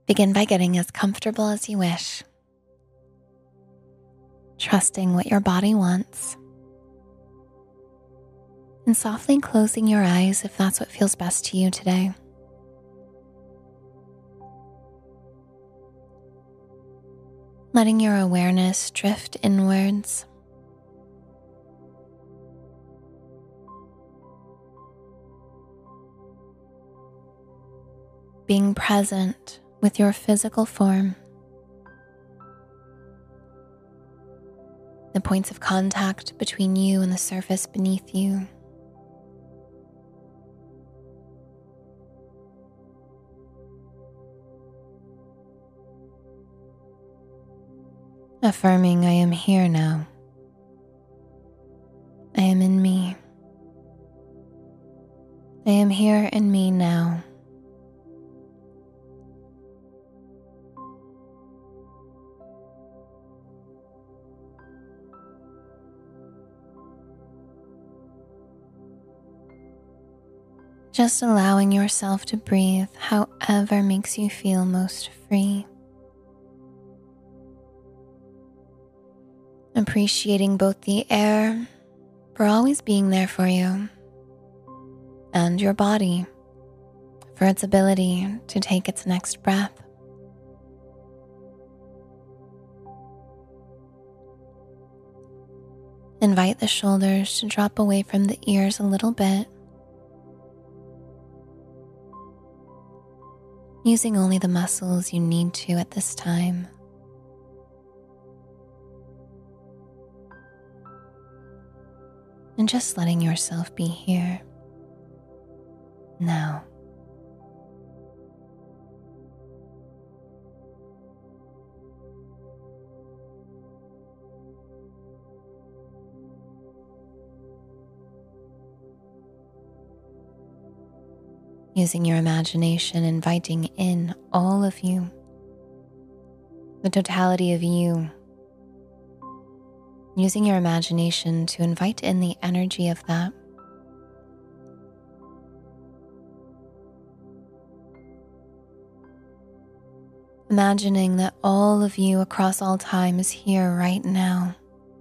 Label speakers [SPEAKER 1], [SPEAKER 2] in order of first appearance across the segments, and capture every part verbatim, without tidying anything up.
[SPEAKER 1] Begin by getting as comfortable as you wish, trusting what your body wants, and softly closing your eyes if that's what feels best to you today. Letting your awareness drift inwards. Being present with your physical form. The points of contact between you and the surface beneath you. Affirming, I am here now. I am in me. I am here in me now. Just allowing yourself to breathe however makes you feel most free. Appreciating both the air for always being there for you and your body for its ability to take its next breath. Invite the shoulders to drop away from the ears a little bit, using only the muscles you need to at this time. And just letting yourself be here, now. Using your imagination, inviting in all of you, the totality of you. Using your imagination to invite in the energy of that. Imagining that all of you across all time is here right now.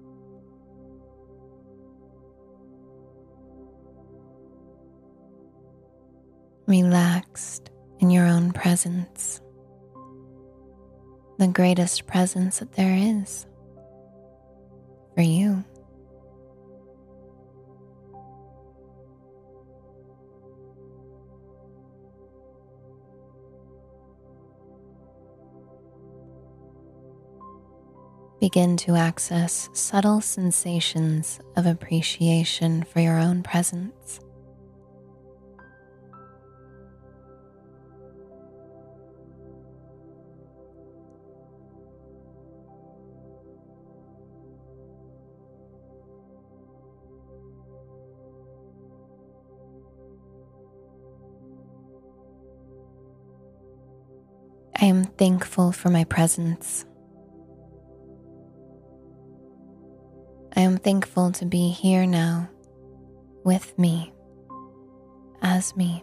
[SPEAKER 1] Relaxed in your own presence, the greatest presence that there is for you. Begin to access subtle sensations of appreciation for your own presence. I am thankful for my presence. I am thankful to be here now, with me, as me.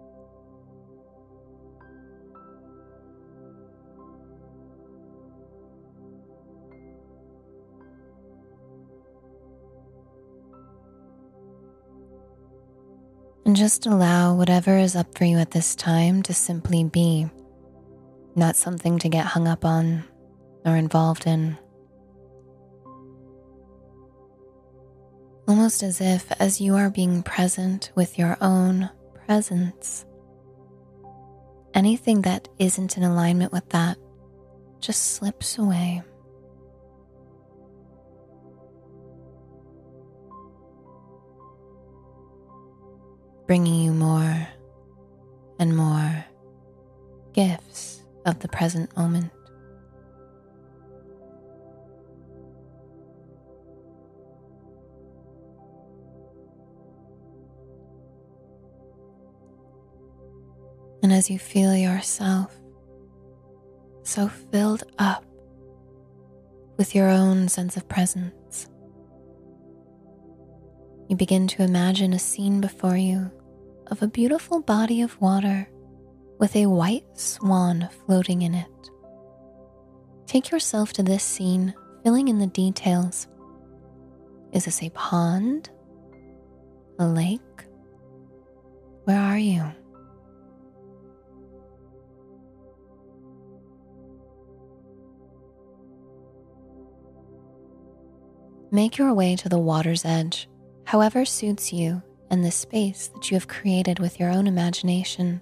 [SPEAKER 1] And just allow whatever is up for you at this time to simply be. Not something to get hung up on or involved in. Almost as if as you are being present with your own presence, anything that isn't in alignment with that just slips away. Bringing you more and more gifts of the present moment. And as you feel yourself so filled up with your own sense of presence, you begin to imagine a scene before you of a beautiful body of water with a white swan floating in it. Take yourself to this scene, filling in the details. Is this a pond? A lake? Where are you? Make your way to the water's edge, however suits you and the space that you have created with your own imagination.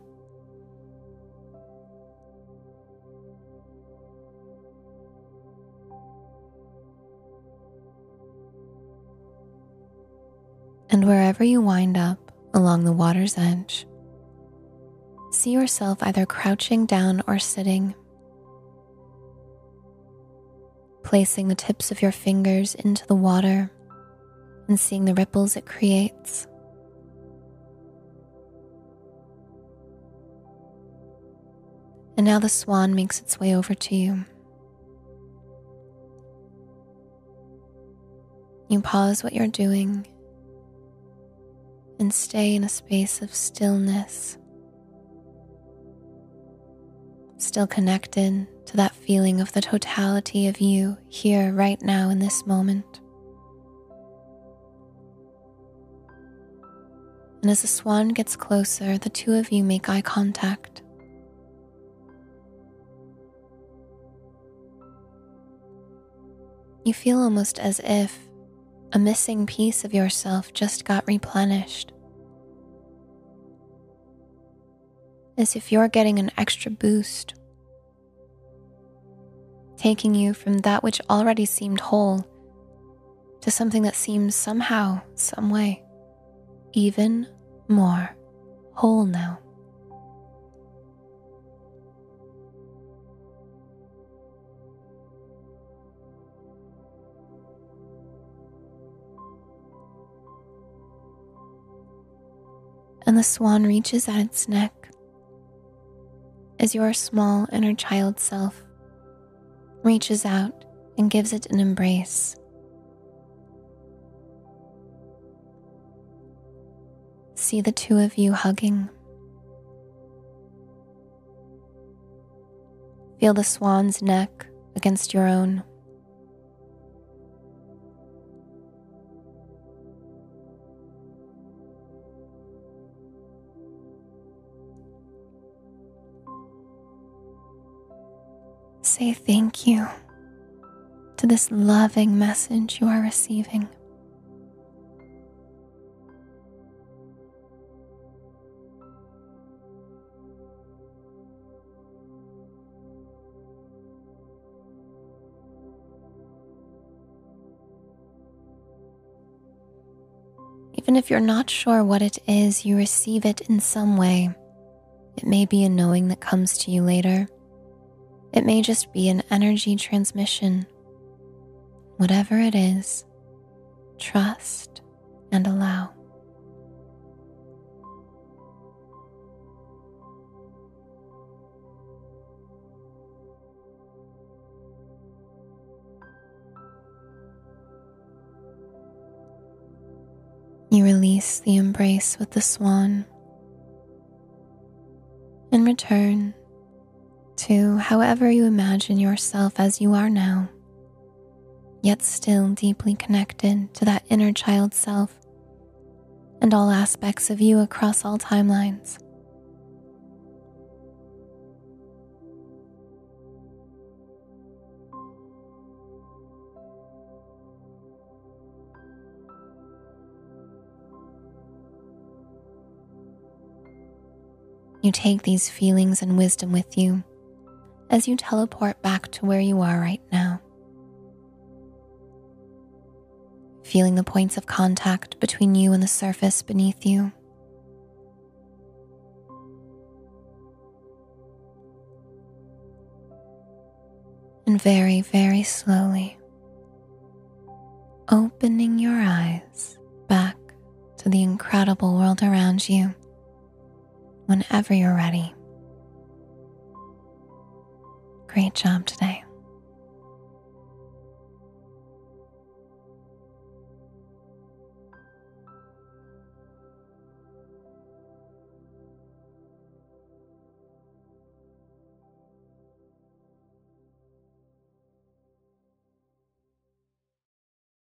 [SPEAKER 1] And wherever you wind up along the water's edge, see yourself either crouching down or sitting, placing the tips of your fingers into the water and seeing the ripples it creates. And now the swan makes its way over to you. You pause what you're doing and stay in a space of stillness, still connected to that feeling of the totality of you here right now in this moment. And as the swan gets closer, the two of you make eye contact. You feel almost as if a missing piece of yourself just got replenished. As if you're getting an extra boost, taking you from that which already seemed whole to something that seems somehow, some way, even more whole now. And the swan reaches at its neck as your small inner child self reaches out and gives it an embrace. See the two of you hugging. Feel the swan's neck against your own. Say thank you to this loving message you are receiving. Even if you're not sure what it is, you receive it in some way. It may be a knowing that comes to you later. It may just be an energy transmission. Whatever it is, trust and allow. You release the embrace with the swan and return to however you imagine yourself as you are now, yet still deeply connected to that inner child self and all aspects of you across all timelines. You take these feelings and wisdom with you as you teleport back to where you are right now. Feeling the points of contact between you and the surface beneath you. And very, very slowly, opening your eyes back to the incredible world around you whenever you're ready. Great job today.